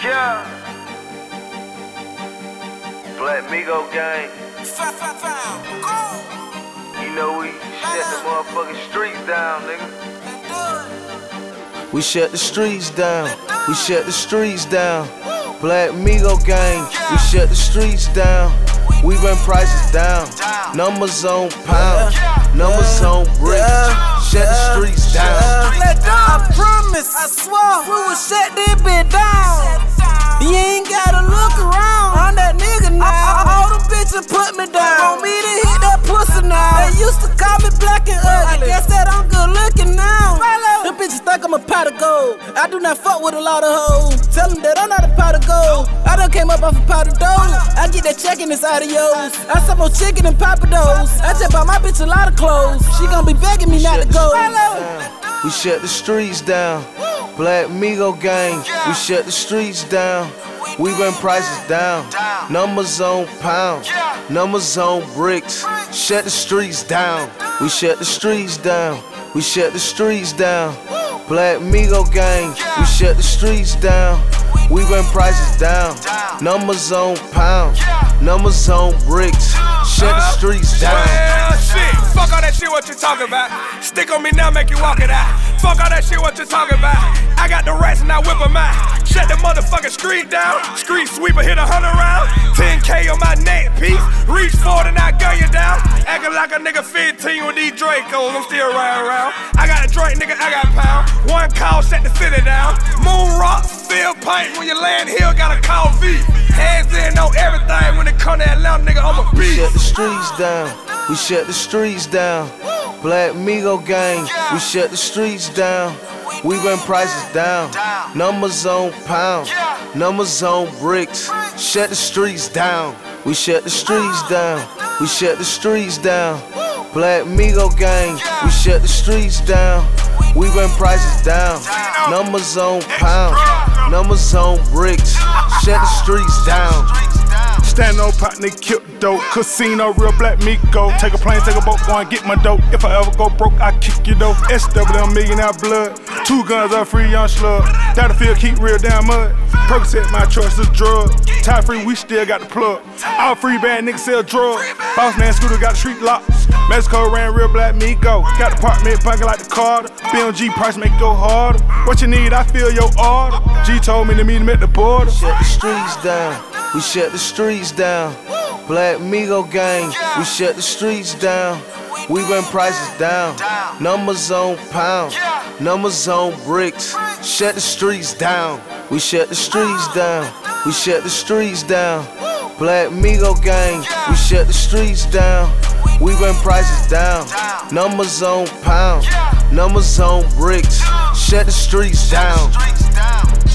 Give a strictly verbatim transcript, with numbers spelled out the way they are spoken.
Yeah. Black Migo gang. You know we shut the motherfucking streets down, nigga. We shut the streets down. We shut the streets down. Black Migo gang. We shut the streets down. We run prices down. Numbers on pound. Numbers on bricks. Shut the streets down. I promise, I swear, we will shut this bitch down. You ain't gotta look around. I'm that nigga now. All them bitches put me down. Want me to hit that pussy now. They used to call me black and ugly. I guess that I'm good looking now. Them bitches think I'm a pot of gold. I do not fuck with a lot of hoes. Tell them that I'm not a pot of gold. I done came up off a pot of dough. I get that check in inside of yours. I sell more chicken than Papa Do's. I just bought my bitch a lot of clothes. She gon' be begging me not to go. We shut the streets down. Black Migo gang. We shut the streets down. We run prices down. Numbers on pound. Numbers on bricks. Shut the streets down. We shut the streets down. We shut the streets down. Black Migo gang. We shut the streets down. We run prices down. Numbers on pound. Numbers on bricks. Shut the streets down. Well, shit. Fuck all that shit what you talking about. Stick on me now, make you walk it out. Fuck all that shit what you talking about. I got the rats and I whip them out. Shut the motherfucking street down. Street sweeper hit a hundred round. ten K on my neck piece. Reach forward and I gun you down. Acting like a nigga fifteen with these Dracos. I'm still riding around. I got a Drake, nigga, I got pound. One call, shut the city down. Moon rock, field pipe. When you land here, gotta call V. Hands in on everything. When it come to Atlanta, nigga, I'm a beast. We shut the streets down. We shut the streets down. Black Migo gang. We shut the streets down. We run prices down. Numbers on pound. Numbers on bricks. Shut the streets down. We shut the streets down. We shut the streets down. Black Migo gang. We shut the streets down. We run prices down. Numbers on pound. Numbers on bricks. Shut the streets down. Stand no partner, kill dope. Casino, real Black Migo. Take a plane, take a boat, go and get my dope. If I ever go broke, I kick you though. S W M millionaire blood. Two guns up, free young slug. That'll feel keep real damn mud. Percocet, my choice is drug. Tie free, we still got the plug. All free band niggas sell drugs. Boss man scooter got the street locked. Mexico ran real Black Migo. Got the apartment bunking like the Carter. B M G price make it go harder. What you need, I feel your order. G told me to meet him at the border. Shut the streets down. We shut the streets down. Black Migo gang. We shut the streets down. We run prices down. Numbers on pound. Numbers on bricks. Shut the streets down. We shut the streets down. We shut the streets down. Black Migo gang. We shut the streets down. We run prices down. Numbers on pound. Numbers on bricks. Shut the streets down.